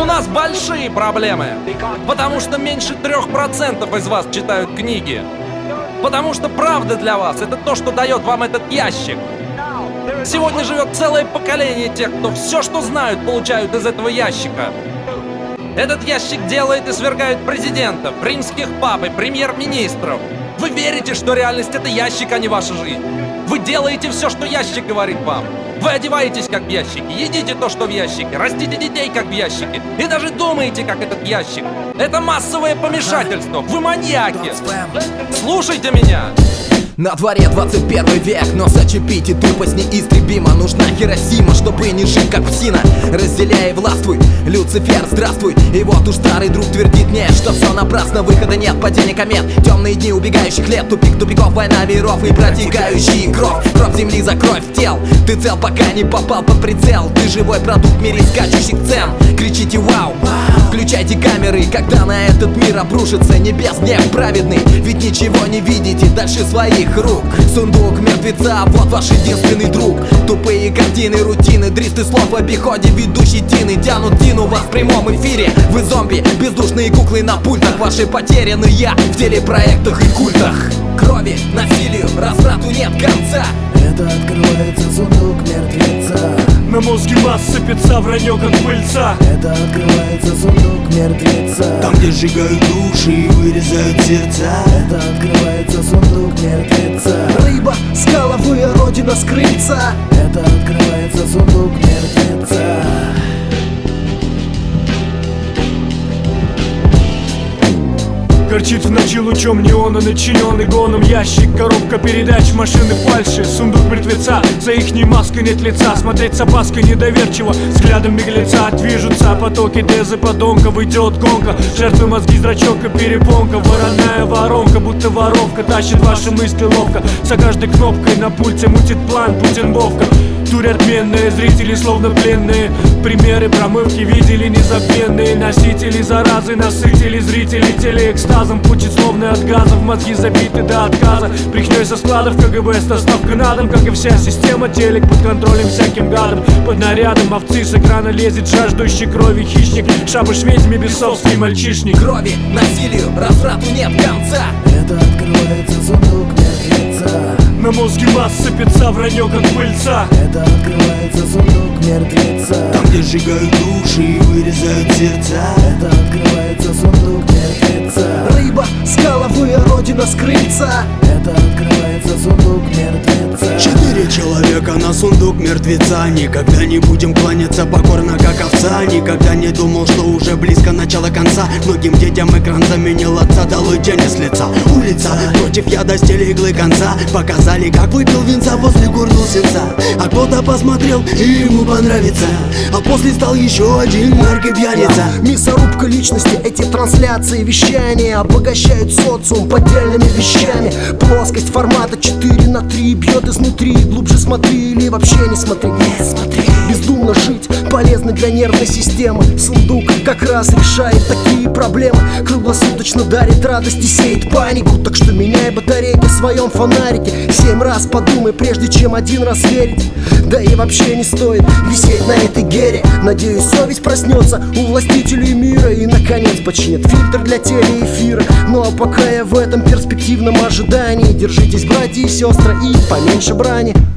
У нас большие проблемы, потому что меньше 3% из вас читают книги. Потому что правда для вас — это то, что дает вам этот ящик. Сегодня живет целое поколение тех, кто все, что знают, получают из этого ящика. Этот ящик делает и свергает президентов, римских пап и премьер-министров. Вы верите, что реальность — это ящик, а не ваша жизнь. Вы делаете все, что ящик говорит вам. Вы одеваетесь как в ящике, едите то, что в ящике, растите детей как в ящике, и даже думаете, как этот ящик. Это массовое помешательство. Вы маньяки. Слушайте меня. На дворе 21 век, но зачепить и тупость неистребима. Нужна Хиросима, чтобы не жить как псина. Разделяй и властвуй, Люцифер, здравствуй. И вот уж старый друг твердит мне, что все напрасно, выхода нет, падение комет. Темные дни убегающих лет, тупик тупиков, война миров и протекающий кровь. Кровь земли за кровь тел. Ты цел, пока не попал под прицел. Ты живой продукт в мире скачущих цен. Кричите вау, включайте камеры, когда на этот мир обрушится небес гнев праведный. Ведь ничего не видите дальше своих рук. Сундук мертвеца, вот ваш единственный друг. Тупые картины, рутины, дрифты слов в обиходе. Ведущий тины тянут тину вас в прямом эфире. Вы зомби, бездушные куклы на пультах. Ваши потеряны я в телепроектах и культах. Крови, насилию, разврату нет конца. Это открывается сундук мертвеца. На мозге масс сыпется вранье, как пыльца. Это открывается сундук мертвеца. Там, где сжигают души и вырезают сердца. Это открывается сундук мертвеца. Рыба с головы, родина с крыльца. Это открывается сундук мертвеца. Горчит в ночи лучом неона, начиненный гоном ящик. Коробка передач, машины фальши. Сундук мертвеца, за ихней маской нет лица. Смотреть с опаской недоверчиво, взглядом беглеца движутся потоки дезы подонков. Идет гонка, жертвы мозги, зрачок и перепонка. Вороная воронка, будто воровка, тащит ваши мысли ловко. За каждой кнопкой на пульте мутит план Путин Вовка. Турят менные, зрители словно пленные. Примеры промывки видели незабвенные. Носители заразы, насытили зрителей телеэкстазом. Пучит словно от газов, мозги забиты до отказа. Брехнёй со складов КГБ с доставкой на дом. Как и вся система, телек под контролем всяким гадом. Под нарядом овцы с экрана лезет жаждущий крови хищник. Шабаш ведьми, бесовский мальчишник. Крови, насилию, разврату нет конца. Это открывается сундук мертвеца. На мозге масс сыпется вранье, как пыльца. Это открывается сундук мертвеца. Там, где сжигают души и вырезают сердца. Это открывается сундук мертвеца. Рыба с головы, родина с крыльца. Это открывается сундук мертвеца. 4 человека на сундук мертвеца. Никогда не будем кланяться покорно, как овца. Никогда не думал, что уже близко начало конца. Многим детям экран заменил отца. Долой тени с лица. Улица против яда стили иглы конца. Показали, как выпил винца, после гурнул сенца. А кто-то посмотрел и ему понравится. А после стал еще один наркопьяница. Мясорубка личности, эти трансляции, вещания обогащают социум поддельными вещами. Плоскость формата 4:3 бьет изнутри. Глубже смотри или вообще не смотри. Не смотри. Бездумно жить полезно для нервной системы. Сундук как раз решает такие проблемы. Круглосуточно дарит радость и сеет панику. Так что меняй батарейки в своем фонарике. 7 раз подумай, прежде чем 1 раз верить. Да и вообще не стоит висеть на этой гере. Надеюсь, совесть проснется у властителей мира и наконец починит фильтр для телеэфира. Ну а пока я в этом перспективном ожидании, держитесь, братья и сестры, и поменьше брани.